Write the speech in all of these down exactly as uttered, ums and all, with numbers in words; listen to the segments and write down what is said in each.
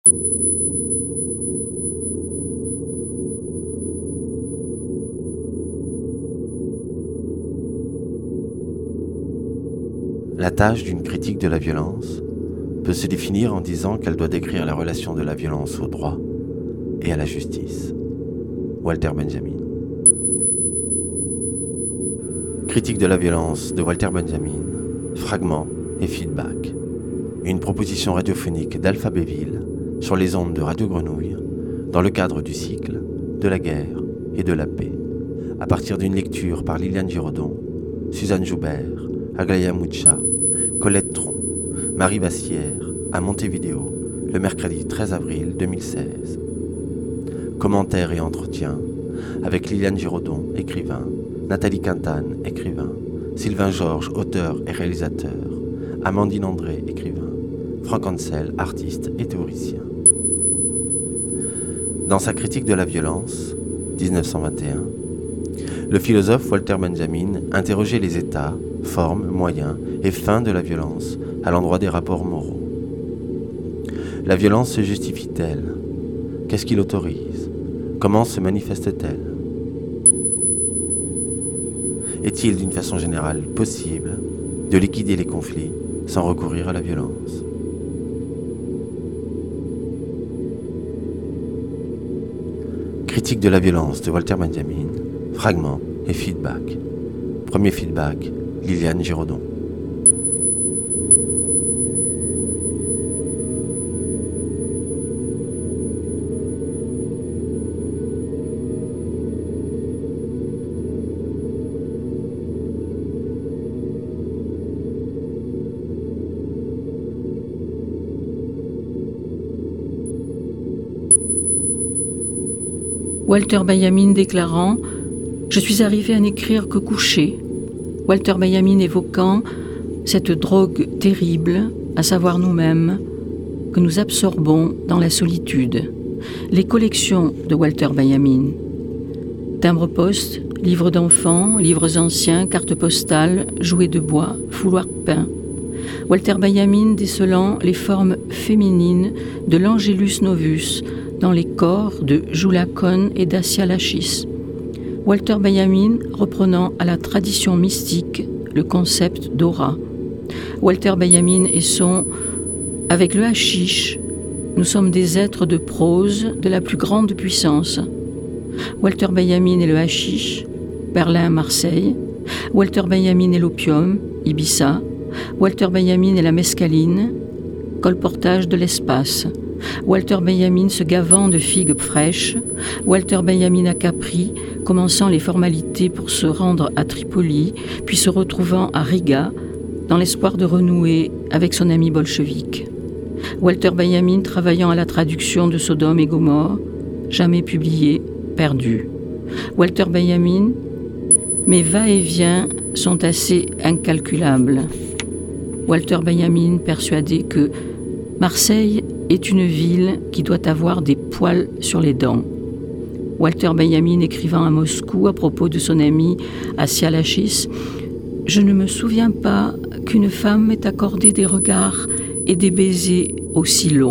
La tâche d'une critique de la violence peut se définir en disant qu'elle doit décrire la relation de la violence au droit et à la justice. Walter Benjamin. Critique de la violence de Walter Benjamin, fragments et feedback. Une proposition radiophonique d'Alphabéville sur les ondes de Radio Grenouille dans le cadre du cycle de la guerre et de la paix, à partir d'une lecture par Liliane Giraudon, Suzanne Joubert, Aglaïa Moucha, Colette Tron, Marie Bassière, à Montevideo, le mercredi treize avril deux mille seize. Commentaires et entretiens avec Liliane Giraudon, écrivain, Nathalie Quintane, écrivain, Sylvain Georges, auteur et réalisateur, Amandine André, écrivain, Franck Ansel, artiste et théoricien. Dans sa critique de la violence, dix-neuf cent vingt et un, le philosophe Walter Benjamin interrogeait les états, formes, moyens et fins de la violence à l'endroit des rapports moraux. La violence se justifie-t-elle ? Qu'est-ce qui l'autorise ? Comment se manifeste-t-elle ? Est-il d'une façon générale possible de liquider les conflits sans recourir à la violence ? Critique de la violence de Walter Benjamin, fragments et feedback. Premier feedback, Liliane Giraudon. Walter Benjamin déclarant « Je suis arrivé à n'écrire que couché ». Walter Benjamin évoquant cette drogue terrible, à savoir nous-mêmes, que nous absorbons dans la solitude. Les collections de Walter Benjamin. Timbre-poste, livres d'enfants, livres anciens, cartes postales, jouets de bois, foulards peints. Walter Benjamin décelant les formes féminines de l'Angelus Novus dans les corps de Joulacon et Dacia Lachis. Walter Benjamin reprenant à la tradition mystique le concept d'aura. Walter Benjamin et son « Avec le hashish, nous sommes des êtres de prose de la plus grande puissance ». Walter Benjamin et le hashish, Berlin, Marseille. Walter Benjamin et l'opium, Ibiza. Walter Benjamin et la mescaline, colportage de l'espace. Walter Benjamin se gavant de figues fraîches, Walter Benjamin à Capri, commençant les formalités pour se rendre à Tripoli, puis se retrouvant à Riga, dans l'espoir de renouer avec son ami bolchevique. Walter Benjamin travaillant à la traduction de Sodome et Gomorrhe, jamais publié, perdu. Walter Benjamin, mes va-et-vient sont assez incalculables. Walter Benjamin persuadé que Marseille est une ville qui doit avoir des poils sur les dents. Walter Benjamin écrivant à Moscou à propos de son ami Dacia Lachis, « Je ne me souviens pas qu'une femme m'ait accordé des regards et des baisers aussi longs. »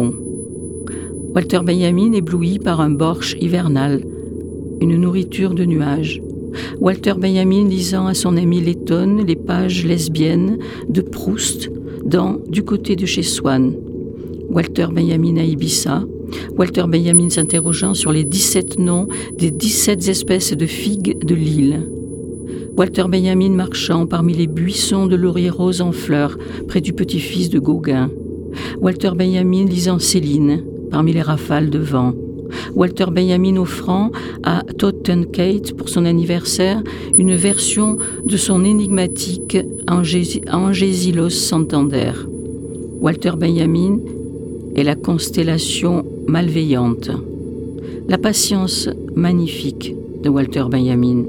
Walter Benjamin ébloui par un borsch hivernal, une nourriture de nuages. Walter Benjamin lisant à son ami Letton les pages lesbiennes de Proust dans Du côté de chez Swann. Walter Benjamin à Ibiza, Walter Benjamin s'interrogeant sur les dix-sept noms des dix-sept espèces de figues de l'île. Walter Benjamin marchant parmi les buissons de lauriers roses en fleurs près du petit-fils de Gauguin. Walter Benjamin lisant Céline parmi les rafales de vent. Walter Benjamin offrant à Totten Kate pour son anniversaire une version de son énigmatique Angésilos Santander. Walter Benjamin et la constellation malveillante. La patience magnifique de Walter Benjamin.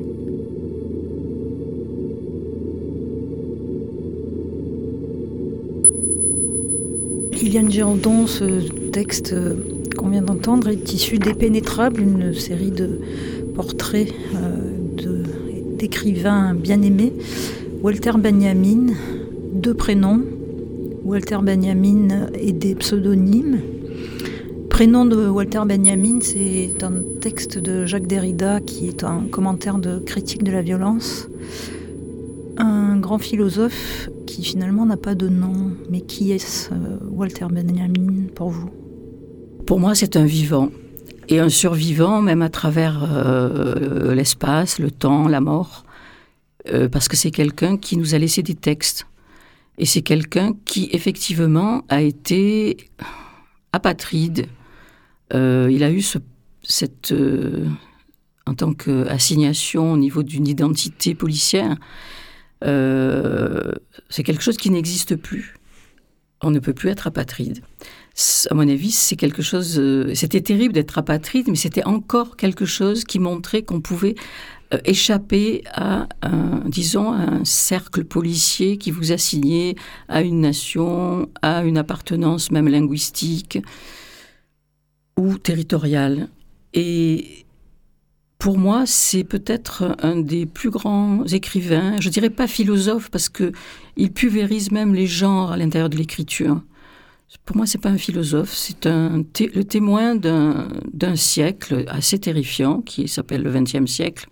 Liliane Giraudon, ce texte qu'on vient d'entendre est issu d'Épénétrable, une série de portraits euh, de, d'écrivains bien-aimés. Walter Benjamin, deux prénoms, Walter Benjamin et des pseudonymes. prénom de Walter Benjamin, c'est un texte de Jacques Derrida qui est un commentaire de critique de la violence. Un grand philosophe qui finalement n'a pas de nom. Mais qui est-ce, euh, Walter Benjamin, pour vous ? Pour moi, c'est un vivant. Et un survivant, même à travers euh, l'espace, le temps, la mort. Euh, parce que c'est quelqu'un qui nous a laissé des textes. Et c'est quelqu'un qui, effectivement, a été apatride. Euh, il a eu ce, cette... Euh, en tant qu'assignation au niveau d'une identité policière, euh, c'est quelque chose qui n'existe plus. On ne peut plus être apatride. À mon avis, c'est quelque chose... Euh, c'était terrible d'être apatride, mais c'était encore quelque chose qui montrait qu'on pouvait euh, échapper à un, disons, à un cercle policier qui vous assignait à une nation, à une appartenance même linguistique ou territoriale. Et pour moi, c'est peut-être un des plus grands écrivains, je dirais pas philosophe, parce qu'il pulvérise même les genres à l'intérieur de l'écriture. Pour moi, c'est pas un philosophe, c'est un té- le témoin d'un, d'un siècle assez terrifiant, qui s'appelle le vingtième siècle,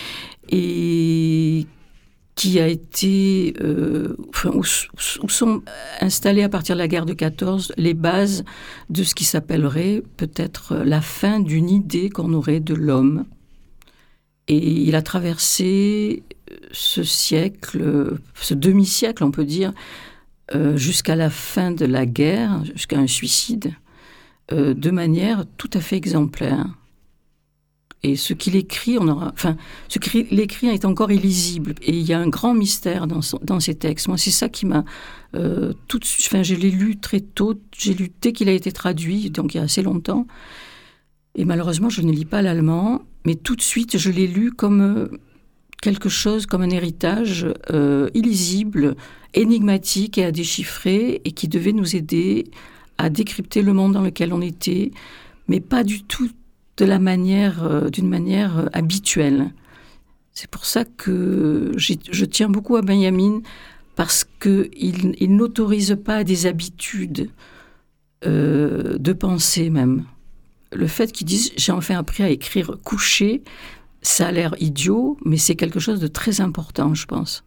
et qui a été, euh, enfin, où, où sont installées à partir de la guerre de quatorze les bases de ce qui s'appellerait peut-être la fin d'une idée qu'on aurait de l'homme. Et il a traversé ce siècle, ce demi-siècle, on peut dire, euh, jusqu'à la fin de la guerre, jusqu'à un suicide, euh, de manière tout à fait exemplaire. Et ce qu'il écrit, on aura, enfin, ce qu'il écrit est encore illisible. Et il y a un grand mystère dans, son, dans ses textes. Moi, c'est ça qui m'a euh, tout de suite. Enfin, je l'ai lu très tôt. J'ai lu dès qu'il a été traduit, donc il y a assez longtemps. Et malheureusement, je ne lis pas l'allemand, mais tout de suite, je l'ai lu comme quelque chose, comme un héritage euh, illisible, énigmatique et à déchiffrer, et qui devait nous aider à décrypter le monde dans lequel on était, mais pas du tout de la manière, euh, d'une manière euh, habituelle. C'est pour ça que j'ai, je tiens beaucoup à Benjamin, parce qu'il il n'autorise pas des habitudes euh, de pensée même. Le fait qu'ils disent « j'ai enfin appris à écrire couché », ça a l'air idiot, mais c'est quelque chose de très important, je pense.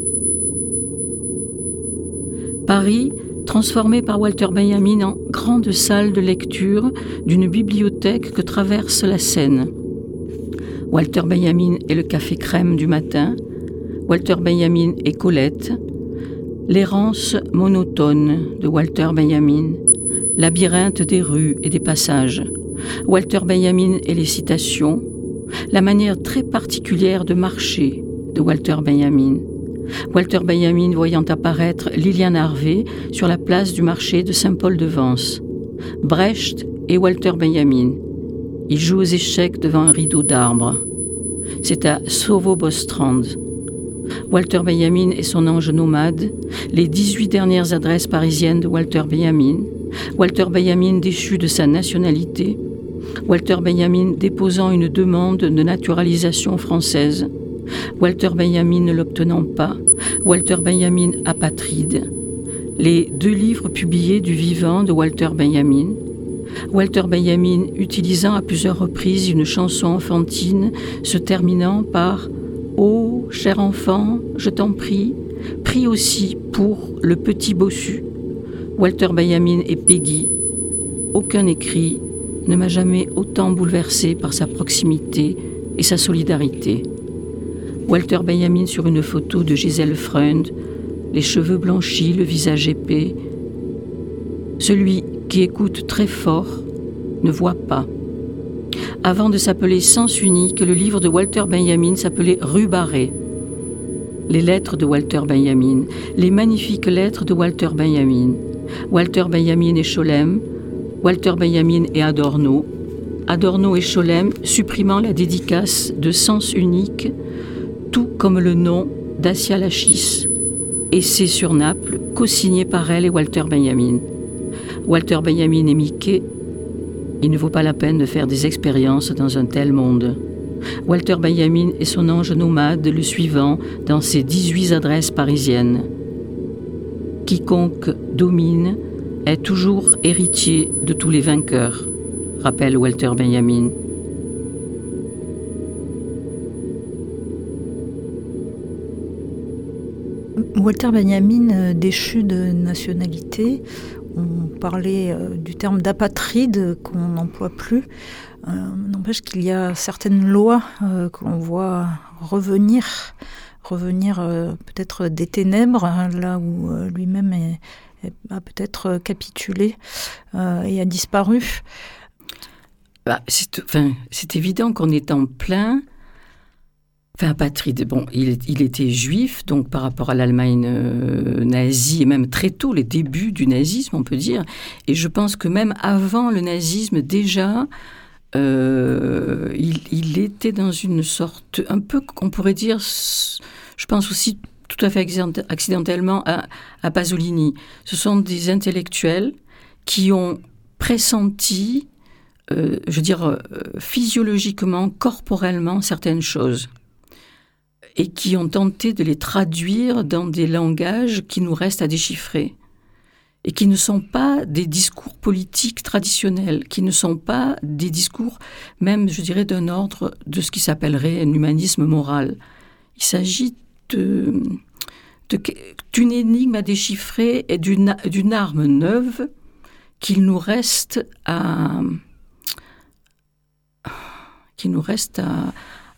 Paris, transformé par Walter Benjamin en grande salle de lecture d'une bibliothèque que traverse la Seine. Walter Benjamin est le café crème du matin, Walter Benjamin est Colette, l'errance monotone de Walter Benjamin, labyrinthe des rues et des passages, Walter Benjamin et les citations, la manière très particulière de marcher de Walter Benjamin. Walter Benjamin voyant apparaître Liliane Harvey sur la place du marché de Saint-Paul-de-Vence. Brecht et Walter Benjamin. Il joue aux échecs devant un rideau d'arbres. C'est à Sovo-Bostrand. Walter Benjamin et son ange nomade, les dix-huit dernières adresses parisiennes de Walter Benjamin, Walter Benjamin déchu de sa nationalité, Walter Benjamin déposant une demande de naturalisation française, Walter Benjamin ne l'obtenant pas, Walter Benjamin apatride, les deux livres publiés du vivant de Walter Benjamin, Walter Benjamin utilisant à plusieurs reprises une chanson enfantine se terminant par « Oh, cher enfant, je t'en prie, prie aussi pour le petit bossu ». Walter Benjamin et Peggy. Aucun écrit ne m'a jamais autant bouleversé par sa proximité et sa solidarité. Walter Benjamin sur une photo de Gisèle Freund, les cheveux blanchis, le visage épais. Celui qui écoute très fort ne voit pas. Avant de s'appeler Sens unique, le livre de Walter Benjamin s'appelait Rue Barrée. Les lettres de Walter Benjamin, les magnifiques lettres de Walter Benjamin. Walter Benjamin et Scholem, Walter Benjamin et Adorno, Adorno et Scholem supprimant la dédicace de Sens unique, tout comme le nom d'Assia Lachis, essai sur Naples, co-signé par elle et Walter Benjamin. Walter Benjamin et Mickey, il ne vaut pas la peine de faire des expériences dans un tel monde. Walter Benjamin et son ange nomade, le suivant dans ses dix-huit adresses parisiennes. Quiconque domine est toujours héritier de tous les vainqueurs. rappelle Walter Benjamin. Walter Benjamin, déchu de nationalité, on parlait du terme d'apatride qu'on n'emploie plus. Euh, n'empêche qu'il y a certaines lois euh, que l'on voit revenir, revenir euh, peut-être des ténèbres, hein, là où euh, lui-même est, est, a peut-être capitulé euh, et a disparu. Bah, c'est, enfin, c'est évident qu'on est en plein... Enfin, apatride, bon, il, il était juif, donc par rapport à l'Allemagne euh, nazie, et même très tôt, les débuts du nazisme, on peut dire. Et je pense que même avant le nazisme, déjà, euh, il, il était dans une sorte, un peu, qu'on pourrait dire, je pense aussi tout à fait accidentellement à, à Pasolini. Ce sont des intellectuels qui ont pressenti, euh, je veux dire, euh, physiologiquement, corporellement, certaines choses, et qui ont tenté de les traduire dans des langages qui nous restent à déchiffrer, et qui ne sont pas des discours politiques traditionnels, qui ne sont pas des discours, même, je dirais, d'un ordre de ce qui s'appellerait un humanisme moral. Il s'agit de, de, d'une énigme à déchiffrer et d'une, d'une arme neuve qu'il nous reste à... qu'il nous reste à...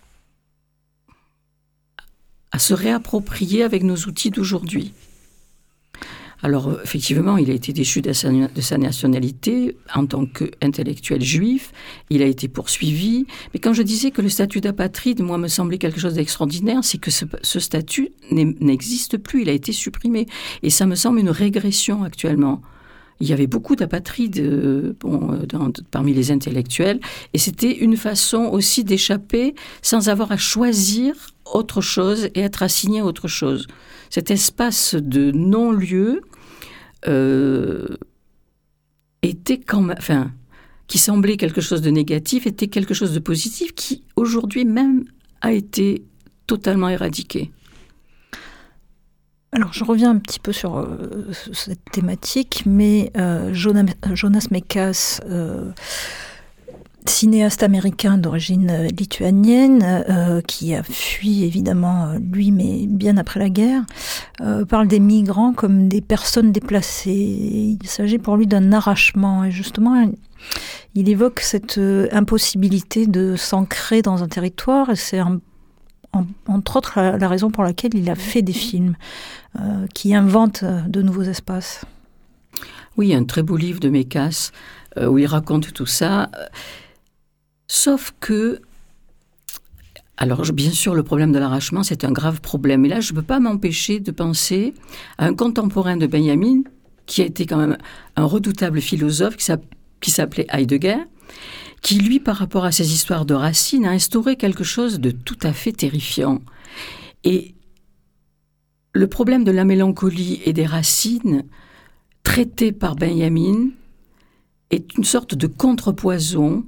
à se réapproprier avec nos outils d'aujourd'hui. Alors, effectivement, il a été déchu de sa, de sa nationalité en tant qu'intellectuel juif. Il a été poursuivi. Mais quand je disais que le statut d'apatride, moi, me semblait quelque chose d'extraordinaire, c'est que ce, ce statut n'existe plus. Il a été supprimé. Et ça me semble une régression actuellement. Il y avait beaucoup d'apatrides euh, bon, dans, parmi les intellectuels, et c'était une façon aussi d'échapper sans avoir à choisir autre chose et être assigné à autre chose. Cet espace de non-lieu euh, était quand même, enfin, qui semblait quelque chose de négatif, était quelque chose de positif, qui aujourd'hui même a été totalement éradiqué. Alors, je reviens un petit peu sur euh, cette thématique, mais euh, Jonas, Jonas Mekas, euh, cinéaste américain d'origine lituanienne, euh, qui a fui évidemment lui, mais bien après la guerre, euh, parle des migrants comme des personnes déplacées. Il s'agit pour lui d'un arrachement, et justement, il évoque cette impossibilité de s'ancrer dans un territoire, et c'est un En, entre autres la, la raison pour laquelle il a fait des films euh, qui inventent de nouveaux espaces. Oui, un très beau livre de Mekas euh, où il raconte tout ça. Sauf que, alors bien sûr, le problème de l'arrachement, c'est un grave problème. Et là, je ne peux pas m'empêcher de penser à un contemporain de Benjamin, qui a été quand même un redoutable philosophe, qui, s'app- qui s'appelait Heidegger, qui, lui, par rapport à ces histoires de racines, a instauré quelque chose de tout à fait terrifiant. Et le problème de la mélancolie et des racines, traité par Benjamin, est une sorte de contrepoison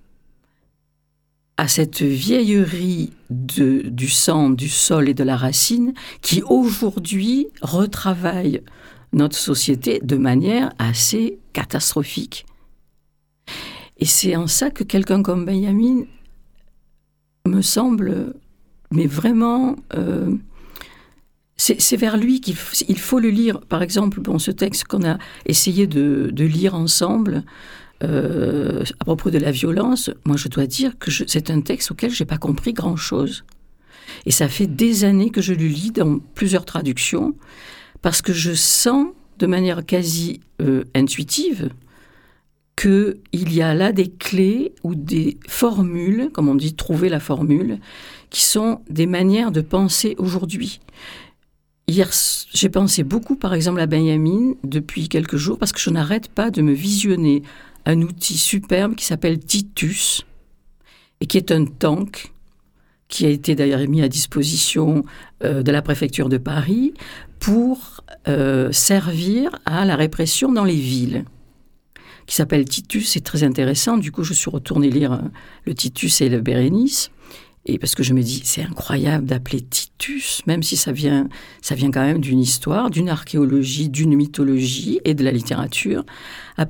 à cette vieillerie de, du sang, du sol et de la racine, qui aujourd'hui retravaille notre société de manière assez catastrophique. Et c'est en ça que quelqu'un comme Benjamin me semble, mais vraiment, euh, c'est, c'est vers lui qu'il f- il faut le lire. Par exemple, bon, ce texte qu'on a essayé de, de lire ensemble, euh, à propos de la violence, moi je dois dire que je, c'est un texte auquel je n'ai pas compris grand-chose. Et ça fait des années que je le lis dans plusieurs traductions, parce que je sens de manière quasi euh, intuitive qu'il y a là des clés ou des formules, comme on dit, trouver la formule, qui sont des manières de penser aujourd'hui. Hier, j'ai pensé beaucoup, par exemple, à Benjamin depuis quelques jours, parce que je n'arrête pas de me visionner un outil superbe qui s'appelle Titus, et qui est un tank, qui a été d'ailleurs mis à disposition euh, de la préfecture de Paris, pour euh, servir à la répression dans les villes, qui s'appelle Titus. C'est très intéressant. Du coup, je suis retournée lire le Titus et le Bérénice, et parce que je me dis, c'est incroyable d'appeler Titus, même si ça vient, ça vient quand même d'une histoire, d'une archéologie, d'une mythologie et de la littérature.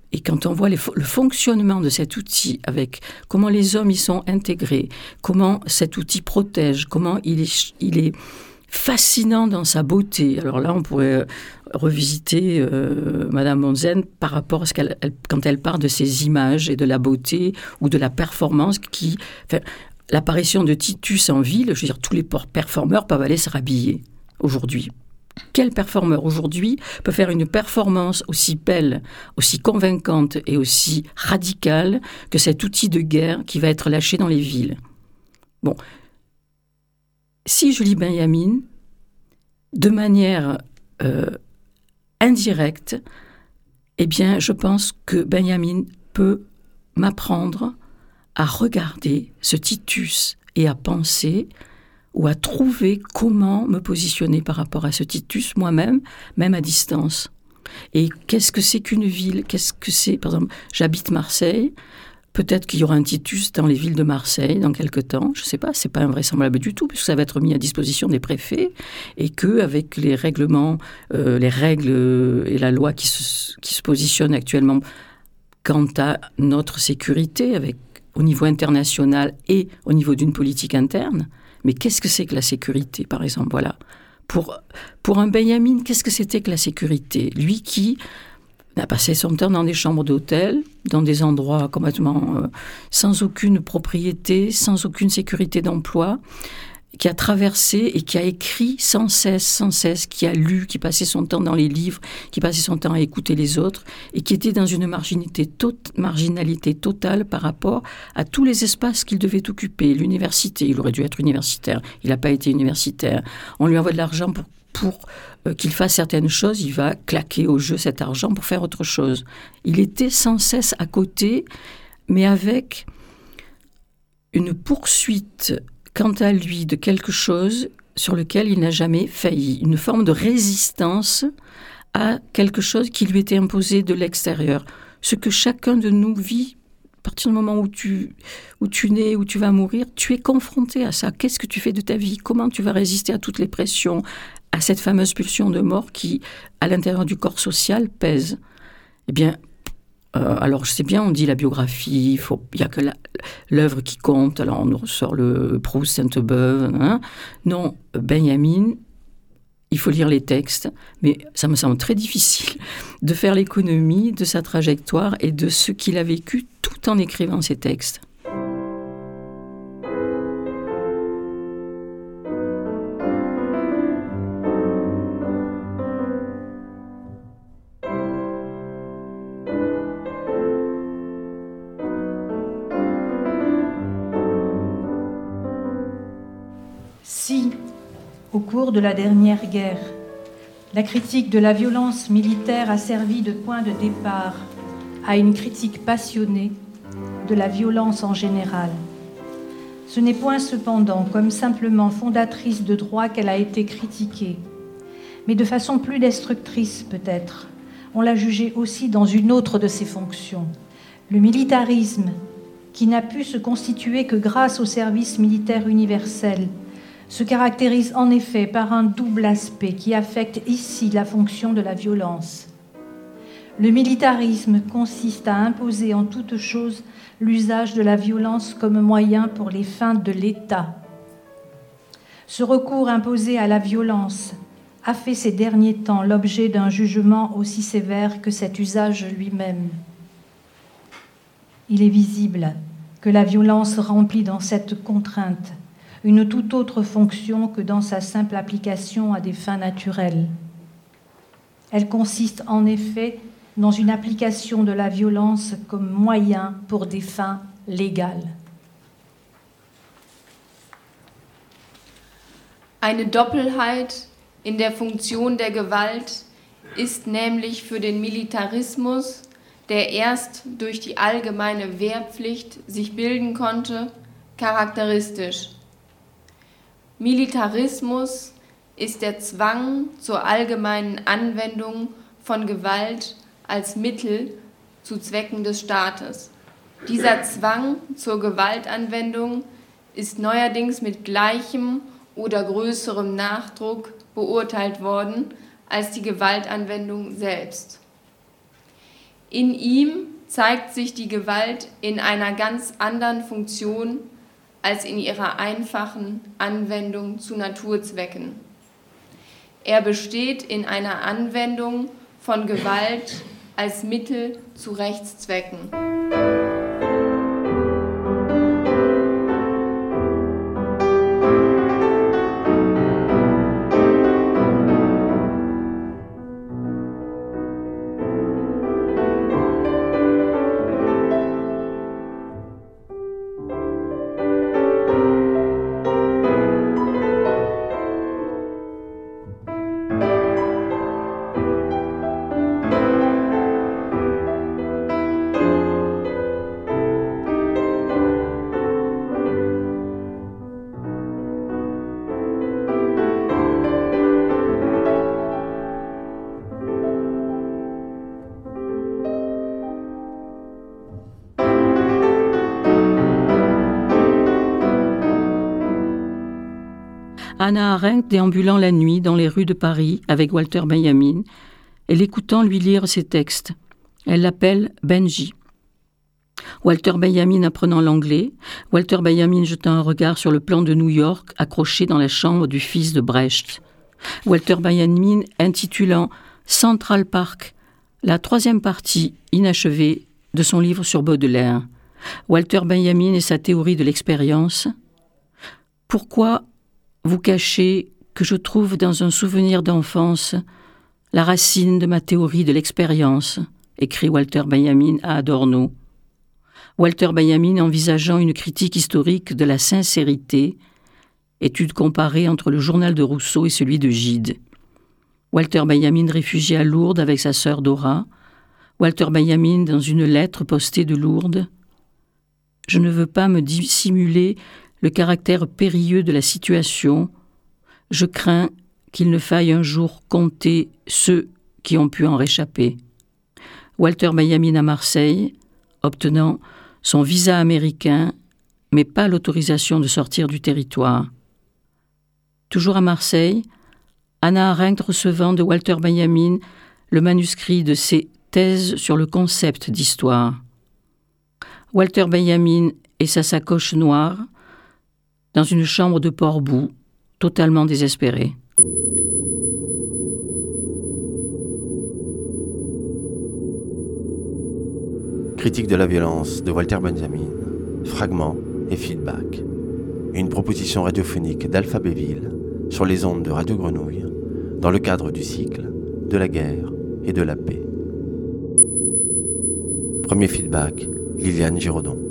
Et quand on voit les, le fonctionnement de cet outil, avec comment les hommes y sont intégrés, comment cet outil protège, comment il est, il est fascinant dans sa beauté. Alors là, on pourrait revisiter euh, Madame Montzen par rapport à ce qu'elle, elle, quand elle parle de ces images et de la beauté ou de la performance qui... Enfin, l'apparition de Titus en ville, je veux dire, tous les performeurs peuvent aller se rhabiller aujourd'hui. Quel performeur aujourd'hui peut faire une performance aussi belle, aussi convaincante et aussi radicale que cet outil de guerre qui va être lâché dans les villes? Bon, si je lis Benjamin, de manière euh, indirecte, eh bien, je pense que Benjamin peut m'apprendre à regarder ce Titus et à penser ou à trouver comment me positionner par rapport à ce Titus moi-même, même à distance. Et qu'est-ce que c'est qu'une ville? Qu'est-ce que c'est? Par exemple, j'habite Marseille. Peut-être qu'il y aura un Titus dans les villes de Marseille dans quelque temps. Je ne sais pas, ce n'est pas invraisemblable du tout, puisque ça va être mis à disposition des préfets et qu'avec les règlements, euh, les règles et la loi qui se, qui se positionnent actuellement quant à notre sécurité, avec, au niveau international et au niveau d'une politique interne. Mais qu'est-ce que c'est que la sécurité, par exemple? Voilà. Pour, pour un Benjamin, qu'est-ce que c'était que la sécurité? Lui qui a passé son temps dans des chambres d'hôtel, dans des endroits complètement euh, sans aucune propriété, sans aucune sécurité d'emploi, qui a traversé et qui a écrit sans cesse, sans cesse, qui a lu, qui passait son temps dans les livres, qui passait son temps à écouter les autres, et qui était dans une marginalité, tot- marginalité totale par rapport à tous les espaces qu'il devait occuper. L'université, il aurait dû être universitaire, il n'a pas été universitaire. On lui envoie de l'argent pour, pour euh, qu'il fasse certaines choses, il va claquer au jeu cet argent pour faire autre chose. Il était sans cesse à côté, mais avec une poursuite quant à lui, de quelque chose sur lequel il n'a jamais failli, une forme de résistance à quelque chose qui lui était imposé de l'extérieur. Ce que chacun de nous vit, à partir du moment où tu, où tu nais, où tu vas mourir, tu es confronté à ça. Qu'est-ce que tu fais de ta vie? Comment tu vas résister à toutes les pressions, à cette fameuse pulsion de mort qui, à l'intérieur du corps social, pèse? Eh bien, Euh, alors, je sais bien, on dit la biographie, il n'y a que la, l'œuvre qui compte. Alors, on nous ressort le Proust, Sainte-Beuve. Hein. Non, Benjamin, il faut lire les textes, mais ça me semble très difficile de faire l'économie de sa trajectoire et de ce qu'il a vécu tout en écrivant ces textes. Si, au cours de la dernière guerre, la critique de la violence militaire a servi de point de départ à une critique passionnée de la violence en général, ce n'est point cependant comme simplement fondatrice de droit qu'elle a été critiquée, mais de façon plus destructrice peut-être. On l'a jugée aussi dans une autre de ses fonctions, le militarisme, qui n'a pu se constituer que grâce au service militaire universel, se caractérise en effet par un double aspect qui affecte ici la fonction de la violence. Le militarisme consiste à imposer en toute chose l'usage de la violence comme moyen pour les fins de l'État. Ce recours imposé à la violence a fait ces derniers temps l'objet d'un jugement aussi sévère que cet usage lui-même. Il est visible que la violence remplit dans cette contrainte une toute autre fonction que dans sa simple application à des fins naturelles. Elle consiste en effet dans une application de la violence comme moyen pour des fins légales. Eine Doppelheit in der Funktion der Gewalt ist nämlich für den Militarismus, der erst durch die allgemeine Wehrpflicht sich bilden konnte, charakteristisch. Militarismus ist der Zwang zur allgemeinen Anwendung von Gewalt als Mittel zu Zwecken des Staates. Dieser Zwang zur Gewaltanwendung ist neuerdings mit gleichem oder größerem Nachdruck beurteilt worden als die Gewaltanwendung selbst. In ihm zeigt sich die Gewalt in einer ganz anderen Funktion als in ihrer einfachen Anwendung zu Naturzwecken. Er besteht in einer Anwendung von Gewalt als Mittel zu Rechtszwecken. Hannah Arendt déambulant la nuit dans les rues de Paris avec Walter Benjamin et l'écoutant lui lire ses textes. Elle l'appelle Benji. Walter Benjamin apprenant l'anglais, Walter Benjamin jetant un regard sur le plan de New York accroché dans la chambre du fils de Brecht. Walter Benjamin intitulant Central Park, la troisième partie inachevée de son livre sur Baudelaire. Walter Benjamin et sa théorie de l'expérience. Pourquoi vous cachez que je trouve dans un souvenir d'enfance la racine de ma théorie de l'expérience, écrit Walter Benjamin à Adorno. Walter Benjamin envisageant une critique historique de la sincérité, étude comparée entre le journal de Rousseau et celui de Gide. Walter Benjamin réfugié à Lourdes avec sa sœur Dora. Walter Benjamin dans une lettre postée de Lourdes. Je ne veux pas me dissimuler le caractère périlleux de la situation. Je crains qu'il ne faille un jour compter ceux qui ont pu en réchapper. Walter Benjamin à Marseille, obtenant son visa américain, mais pas l'autorisation de sortir du territoire. Toujours à Marseille, Hannah Arendt recevant de Walter Benjamin le manuscrit de ses thèses sur le concept d'histoire. Walter Benjamin et sa sacoche noire, dans une chambre de Port-Bou, totalement désespéré. Critique de la violence de Walter Benjamin, fragments et feedback. Une proposition radiophonique d'Alpha Béville sur les ondes de Radio Grenouille dans le cadre du cycle de la guerre et de la paix. Premier feedback, Liliane Giraudon.